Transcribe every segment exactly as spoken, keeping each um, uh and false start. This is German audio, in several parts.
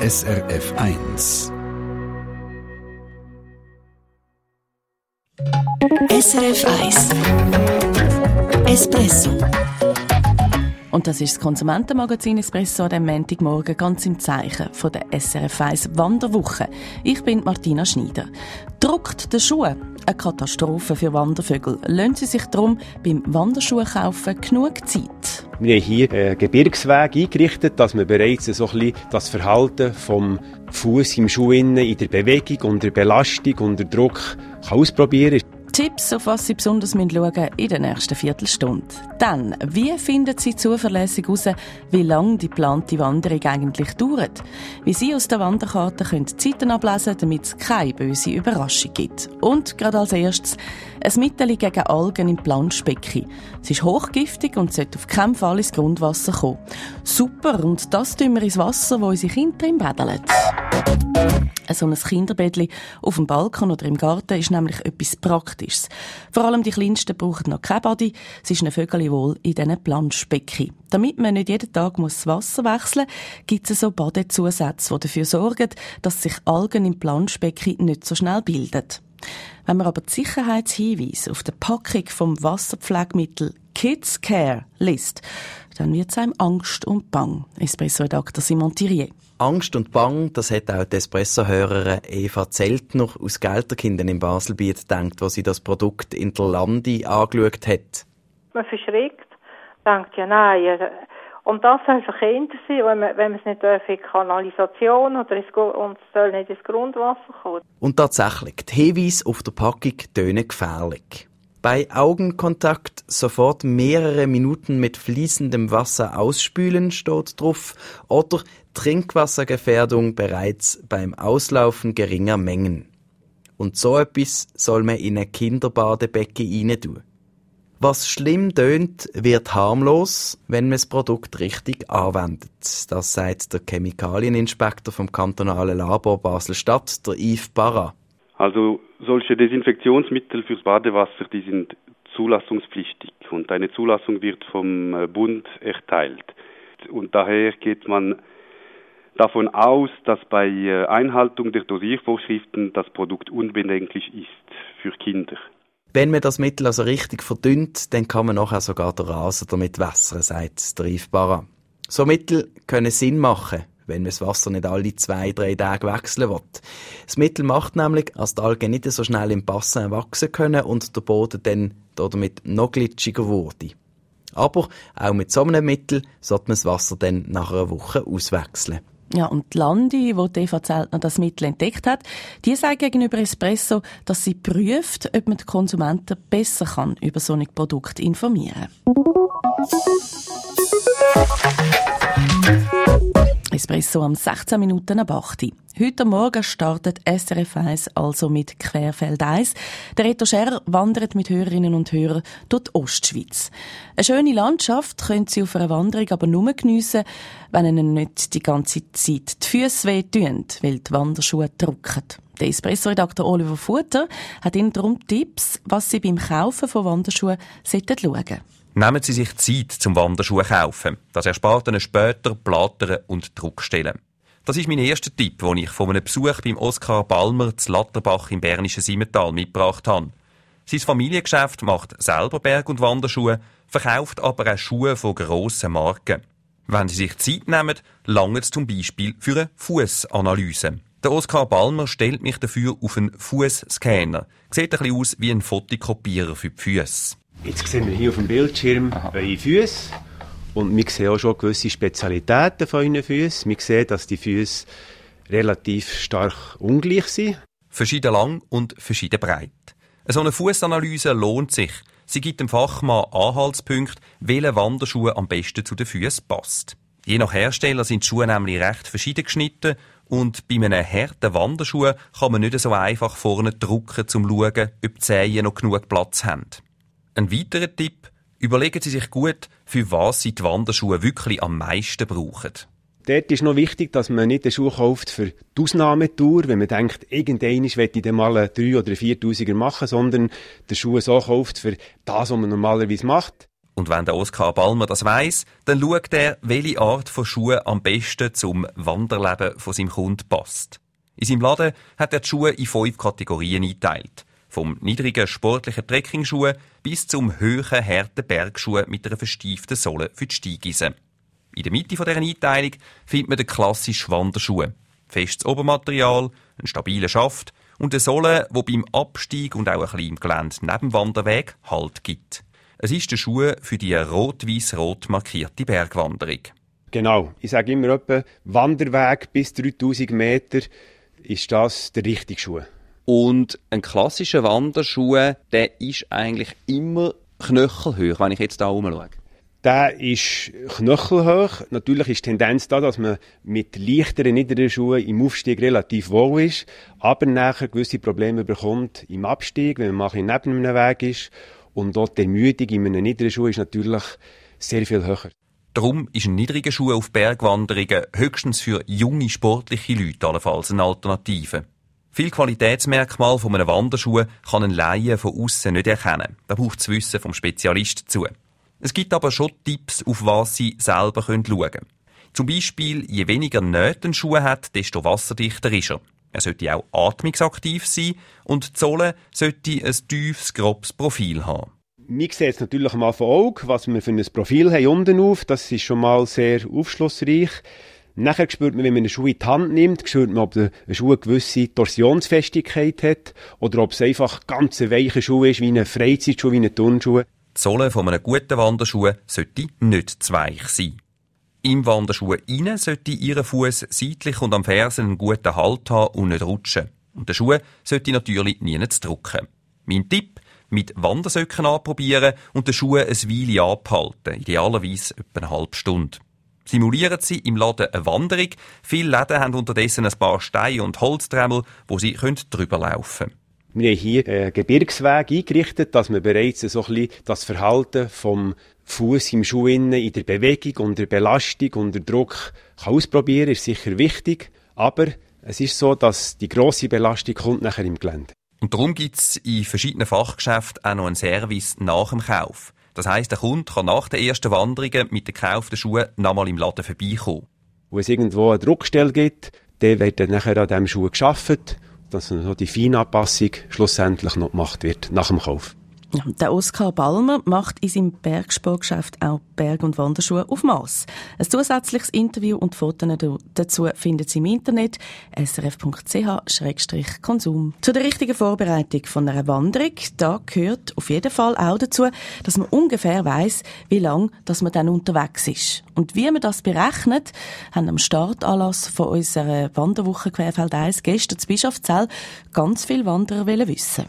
S R F eins. S R F eins Espresso. Und das ist das Konsumentenmagazin Espresso an diesem Montagmorgen ganz im Zeichen von der S R F eins Wanderwoche. Ich bin Martina Schneider. Druckt der Schuh? Eine Katastrophe für Wandervögel. Lassen Sie sich darum beim Wanderschuhkaufen genug Zeit? Wir haben hier einen Gebirgsweg eingerichtet, dass man bereits so ein bisschen das Verhalten vom Fuß im Schuh in der Bewegung, unter Belastung, unter Druck kann ausprobieren kann. Tipps, auf was Sie besonders schauen müssen in der nächsten Viertelstunde. Dann, wie finden Sie zuverlässig heraus, wie lange die geplante Wanderung eigentlich dauert? Wie Sie aus der Wanderkarte können Zeiten ablesen, damit es keine böse Überraschung gibt. Und gerade als erstes ein Mittel gegen Algen im Planschbecken. Es ist hochgiftig und sollte auf keinen Fall ins Grundwasser kommen. Super, und das tun wir ins Wasser, wo unsere Kinder drin baden. So ein Kinderbettchen auf dem Balkon oder im Garten ist nämlich etwas Praktisches. Vor allem die Kleinsten brauchen noch kein Body. Es ist ein Vögel wohl in diesen Planschbecken. Damit man nicht jeden Tag das Wasser wechseln muss, gibt es so Badezusätze, die dafür sorgen, dass sich Algen im Planschbecken nicht so schnell bilden. Wenn man aber die Sicherheitshinweise auf der Packung vom Wasserpflegemittel Kids Care liest, dann wird es einem Angst und Bang. Espresso-Redakteur Simon Thirier. Angst und Bang, das hat auch die Espresso-Hörerin Eva Zeltner aus Gelterkinden im Baselbiet gedacht, wo sie das Produkt in der Landi angeschaut hat. Man verschreckt, denkt ja nein. Und das soll für Kinder sein, wenn man, wenn man es nicht in die Kanalisation oder ins, und es soll nicht ins Grundwasser kommen. Und tatsächlich, die Hinweise auf der Packung tönen gefährlich. Bei Augenkontakt sofort mehrere Minuten mit fließendem Wasser ausspülen, steht drauf. Oder Trinkwassergefährdung bereits beim Auslaufen geringer Mengen. Und so etwas soll man in ein Kinderbadebecken rein tun. Was schlimm tönt, wird harmlos, wenn man das Produkt richtig anwendet. Das sagt der Chemikalieninspektor vom kantonalen Labor Basel-Stadt, der Yves Barra. Also solche Desinfektionsmittel fürs Badewasser, die sind zulassungspflichtig und eine Zulassung wird vom Bund erteilt. Und daher geht man davon aus, dass bei Einhaltung der Dosiervorschriften das Produkt unbedenklich ist für Kinder. Wenn man das Mittel also richtig verdünnt, dann kann man nachher sogar den Rasen damit wässern, sagt der Yves Barra. So Mittel können Sinn machen, wenn man das Wasser nicht alle zwei, drei Tage wechseln will. Das Mittel macht nämlich, dass die Algen nicht so schnell im Bassin wachsen können und der Boden dann damit noch glitschiger wurde. Aber auch mit so einem Mittel sollte man das Wasser dann nach einer Woche auswechseln. Ja, und die Landi, wo die Eva Zeltner das Mittel entdeckt hat, die sagt gegenüber Espresso, dass sie prüft, ob man die Konsumenten besser kann über so ein Produkt informieren Espresso am sechzehn Minuten ab acht. Heute Morgen startet S R F eins also mit Querfeld eins. Der Reto Scherer wandert mit Hörerinnen und Hörern durch die Ostschweiz. Eine schöne Landschaft können Sie auf einer Wanderung aber nur geniessen, wenn Ihnen nicht die ganze Zeit die Füsse wehtun, weil die Wanderschuhe drücken. Der Espresso-Redakteur Oliver Futter hat Ihnen darum Tipps, was Sie beim Kaufen von Wanderschuhen schauen sollten. Nehmen Sie sich Zeit zum Wanderschuhe kaufen. Das erspart Ihnen später Blattern und Druckstellen. Das ist mein erster Tipp, den ich von einem Besuch beim Oskar Balmer zu Latterbach im bernischen Simmental mitgebracht habe. Sein Familiengeschäft macht selber Berg- und Wanderschuhe, verkauft aber auch Schuhe von grossen Marken. Wenn Sie sich Zeit nehmen, langt es zum Beispiel für eine Fussanalyse. Der Oskar Balmer stellt mich dafür auf einen Fußscanner. Sieht ein bisschen aus wie ein Fotokopierer für die Füsse. Jetzt sehen wir hier auf dem Bildschirm eure Füsse und wir sehen auch schon gewisse Spezialitäten von euren Füssen. Wir sehen, dass die Füsse relativ stark ungleich sind. Verschieden lang und verschieden breit. So eine Fussanalyse lohnt sich. Sie gibt dem Fachmann Anhaltspunkte, welcher Wanderschuh am besten zu den Füssen passt. Je nach Hersteller sind die Schuhe nämlich recht verschieden geschnitten und bei einem harten Wanderschuh kann man nicht so einfach vorne drucken, um zu schauen, ob die Zehen noch genug Platz haben. Ein weiterer Tipp: Überlegen Sie sich gut, für was Sie die Wanderschuhe wirklich am meisten brauchen. Dort ist noch wichtig, dass man nicht den Schuh kauft für die Ausnahmetour, wenn man denkt, irgendwann möchte ich dann mal einen drei- oder viertausiger machen, sondern den Schuh so kauft für das, was man normalerweise macht. Und wenn der Oskar Balmer das weiss, dann schaut er, welche Art von Schuhen am besten zum Wanderleben von seinem Kunden passt. In seinem Laden hat er die Schuhe in fünf Kategorien eingeteilt. Vom niedrigen sportlichen Trekkingschuh bis zum hohen, harten Bergschuh mit einer versteiften Sohle für die Steigeisen. In der Mitte dieser Einteilung findet man den klassischen Wanderschuh. Festes Obermaterial, einen stabilen Schaft und eine Sohle, die beim Abstieg und auch ein bisschen im Gelände neben dem Wanderweg Halt gibt. Es ist der Schuh für die rot-weiss-rot markierte Bergwanderung. Genau. Ich sage immer etwa, Wanderweg bis dreitausend Meter ist das der richtige Schuh. Und ein klassischer Wanderschuh, der ist eigentlich immer knöchelhoch, wenn ich jetzt da rumschaue. Der ist knöchelhoch. Natürlich ist die Tendenz da, dass man mit leichteren, niederen Schuhen im Aufstieg relativ wohl ist, aber nachher gewisse Probleme bekommt im Abstieg, wenn man mal neben einem Weg ist. Und dort die Ermüdung in einem niedrigen Schuh ist natürlich sehr viel höher. Darum ist ein niedriger Schuh auf Bergwanderungen höchstens für junge, sportliche Leute allenfalls eine Alternative. Viele Qualitätsmerkmale von einem Wanderschuh kann ein Laie von außen nicht erkennen. Da braucht das Wissen vom Spezialist zu. Es gibt aber schon Tipps, auf was Sie selber schauen können. Zum Beispiel, je weniger Nähte ein Schuh hat, desto wasserdichter ist er. Er sollte auch atmungsaktiv sein und die Sohle sollte ein tiefes, grobes Profil haben. Wir sehen jetzt natürlich mal von Auge, was wir für ein Profil haben unten auf. Das ist schon mal sehr aufschlussreich. Nachher spürt man, wenn man einen Schuh in die Hand nimmt, spürt man, ob der Schuh eine gewisse Torsionsfestigkeit hat oder ob es einfach ganz ein weicher Schuh ist, wie ein Freizeitschuh, wie ein Turnschuh. Die Sohle von einem guten Wanderschuh sollte nicht zu weich sein. Im Wanderschuh innen sollte Ihr Fuß seitlich und am Fersen einen guten Halt haben und nicht rutschen. Und der Schuh sollte natürlich nie zu drücken. Mein Tipp: mit Wandersöcken anprobieren und den Schuh ein Weile abhalten, idealerweise etwa eine halbe Stunde. Simulieren Sie im Laden eine Wanderung. Viele Läden haben unterdessen ein paar Steine und Holztremmel, wo Sie drüber laufen können. Wir haben hier einen Gebirgsweg eingerichtet, dass man bereits so ein bisschen das Verhalten vom Fuß im Schuh innen in der Bewegung, unter Belastung, unter Druck kann ausprobieren, ist sicher wichtig. Aber es ist so, dass die grosse Belastung kommt nachher im Gelände. Und darum gibt es in verschiedenen Fachgeschäften auch noch einen Service nach dem Kauf. Das heisst, der Kunde kann nach den ersten Wanderungen mit den gekauften Schuhen nochmal im Laden vorbeikommen. Wo es irgendwo eine Druckstelle gibt, dann wird dann nachher an diesem Schuh gearbeitet, dass noch die Feinanpassung schlussendlich noch gemacht wird nach dem Kauf. Ja, der Oskar Balmer macht in seinem Bergsportgeschäft auch Berg- und Wanderschuhe auf Mass. Ein zusätzliches Interview und Fotos dazu finden Sie im Internet s r f punkt c h schrägstrich konsum. Zu der richtigen Vorbereitung von einer Wanderung, da gehört auf jeden Fall auch dazu, dass man ungefähr weiss, wie lange dass man dann unterwegs ist. Und wie man das berechnet, haben am Startanlass von unserer Wanderwoche Querfeld eins gestern zu Bischofszell ganz viele Wanderer wissen.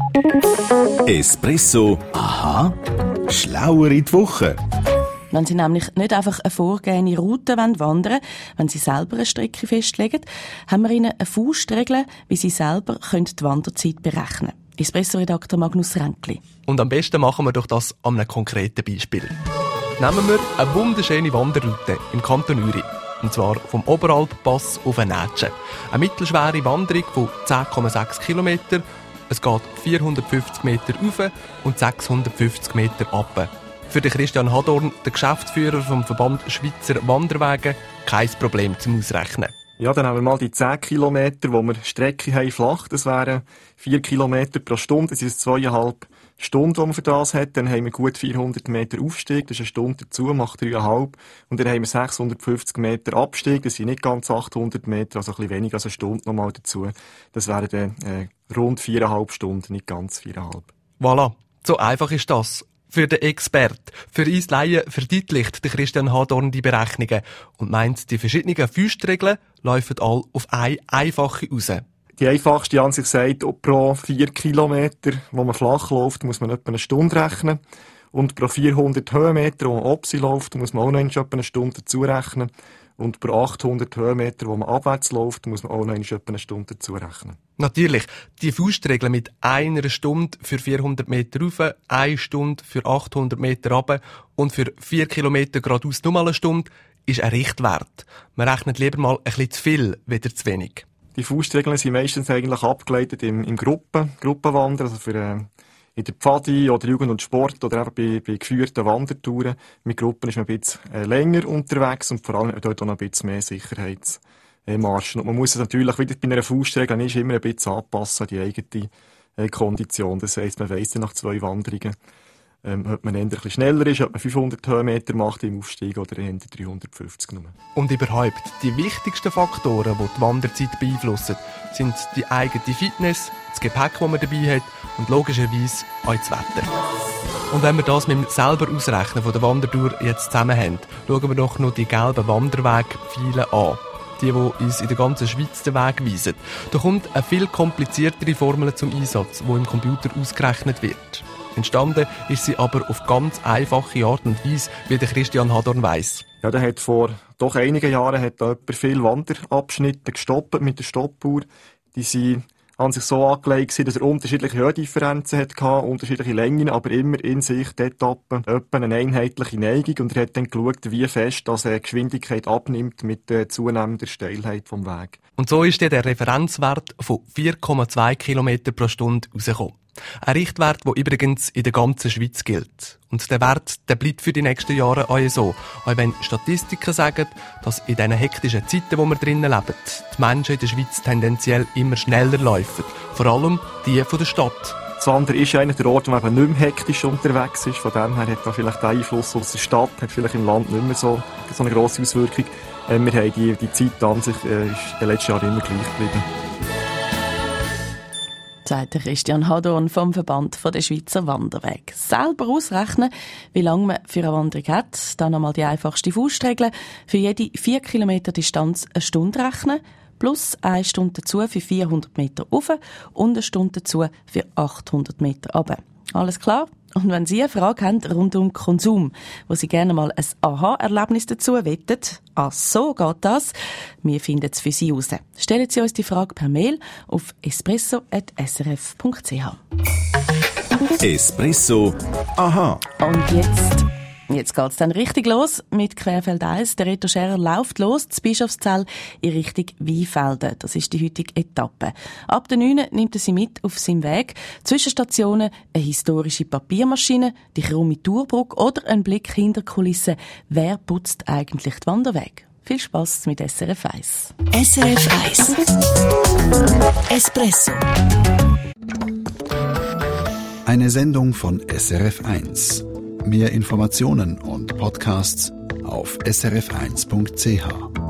Espresso. Aha. Schlauer in die Woche. Wenn Sie nämlich nicht einfach eine vorgegebene Route wandern wollen, wenn Sie selber eine Strecke festlegen, haben wir Ihnen eine Faustregel, wie Sie selber die Wanderzeit berechnen können. Espresso-Redakteur Magnus Ränkli. Und am besten machen wir doch das an einem konkreten Beispiel. Nehmen wir eine wunderschöne Wanderroute im Kanton Uri. Und zwar vom Oberalppass auf den Nätschen. Eine mittelschwere Wanderung von zehn Komma sechs Kilometer. Es geht vierhundertfünfzig Meter rauf und sechshundertfünfzig Meter runter. Für den Christian Hadorn, den Geschäftsführer vom Verband Schweizer Wanderwege, kein Problem zum Ausrechnen. Ja, dann haben wir mal die zehn Kilometer, wo wir Strecke haben, flach. Das wären vier Kilometer pro Stunde. Das ist zweieinhalb Stunden, die man für das hat. Dann haben wir gut vierhundert Meter Aufstieg. Das ist eine Stunde dazu, macht dreieinhalb. Und dann haben wir sechshundertfünfzig Meter Abstieg. Das sind nicht ganz achthundert Meter, also ein bisschen weniger als eine Stunde nochmal dazu. Das wären dann äh, rund viereinhalb Stunden, nicht ganz viereinhalb. Voilà. So einfach ist das. Für den Expert, für uns Laien verdeutlicht der Christian Hadorn die Berechnungen und meint, die verschiedenen Faustregeln laufen alle auf eine einfache raus. Die einfachste an sich sagt, pro vier Kilometer, wo man flach läuft, muss man etwa eine Stunde rechnen. Und pro vierhundert Höhenmeter, wo man Opsi läuft, muss man auch noch etwa eine Stunde dazu rechnen. Und pro achthundert Höhenmeter, wo man abwärts läuft, muss man auch noch etwa eine Stunde dazu rechnen. Natürlich, die Faustregel mit einer Stunde für vierhundert Meter rauf, eine Stunde für achthundert Meter runter und für vier Kilometer geradeaus nochmal eine Stunde, ist ein Richtwert. Man rechnet lieber mal ein bisschen zu viel, wieder zu wenig. Die Faustregeln sind meistens eigentlich abgeleitet im, im Gruppen, Gruppenwandern, also für äh, in der Pfadi oder Jugend und Sport oder eben bei, bei geführten Wandertouren mit Gruppen ist man ein bisschen äh, länger unterwegs und vor allem dort auch noch ein bisschen mehr Sicherheitsmarschen. Und man muss es natürlich, wie das bei einer Faustregel ist, immer ein bisschen anpassen an die eigene äh, Kondition. Das heisst, man weiss dann nach zwei Wanderungen, ähm, ob man eher ein bisschen schneller ist, ob man fünfhundert Höhenmeter macht im Aufstieg oder eher dreihundertfünfzig nur. Und überhaupt, die wichtigsten Faktoren, die die Wanderzeit beeinflussen, sind die eigene Fitness, das Gepäck, das man dabei hat und logischerweise auch das Wetter. Und wenn wir das mit dem selber Ausrechnen von der Wandertour jetzt zusammen haben, schauen wir doch noch die gelben Wanderwegpfeile an. Die, die uns in der ganzen Schweiz den Weg weisen. Da kommt eine viel kompliziertere Formel zum Einsatz, die im Computer ausgerechnet wird. Entstanden ist sie aber auf ganz einfache Art und Weise, wie der Christian Hadorn weiss. Ja, der hat vor doch einigen Jahren hat da jemand viele Wanderabschnitte gestoppt mit der Stoppuhr. Die sind an sich so angelegt, dass er unterschiedliche Höhendifferenzen hatte, unterschiedliche Längen, aber immer in sich die Etappen etwa eine einheitliche Neigung. Und er hat dann geschaut, wie fest dass die Geschwindigkeit abnimmt mit der zunehmenden Steilheit vom Weg. Und so ist der Referenzwert von vier Komma zwei Kilometer pro Stunde rausgekommen. Ein Richtwert, der übrigens in der ganzen Schweiz gilt. Und der Wert, der bleibt für die nächsten Jahre auch so. Auch wenn Statistiken sagen, dass in diesen hektischen Zeiten, wo wir drinnen leben, die Menschen in der Schweiz tendenziell immer schneller laufen. Vor allem die von der Stadt. Das andere ist eigentlich der Ort, wo man eben nicht mehr hektisch unterwegs ist. Von dem her hat da vielleicht der Einfluss aus der Stadt, hat vielleicht im Land nicht mehr so, so eine grosse Auswirkung. Äh, wir haben die, die Zeit an sich, äh, ist in den letzten Jahren immer gleich geblieben. Sagt Christian Hadorn vom Verband der Schweizer Wanderwege. Selber ausrechnen, wie lange man für eine Wanderung hat. Dann nochmal die einfachste Faustregel. Für jede vier Kilometer Distanz eine Stunde rechnen. Plus eine Stunde dazu für vierhundert Meter rauf und eine Stunde dazu für achthundert Meter runter. Alles klar? Und wenn Sie eine Frage haben rund um Konsum, wo Sie gerne mal ein Aha-Erlebnis dazu wettet, ah, so geht das, wir finden es für Sie raus. Stellen Sie uns die Frage per Mail auf espresso at s r f punkt c h. Espresso, aha. Und jetzt... Jetzt geht's dann richtig los mit Querfeld eins. Der Reto Scherer läuft los, zu Bischofszell in Richtung Weinfelden. Das ist die heutige Etappe. Ab der neun nimmt er sie mit auf seinem Weg. Zwischenstationen eine historische Papiermaschine, die krumme Tourbrücke oder ein Blick hinter Kulissen. Wer putzt eigentlich die Wanderwege? Viel Spass mit S R F eins. S R F eins. Espresso. Eine Sendung von S R F eins. Mehr Informationen und Podcasts auf s r f eins punkt c h.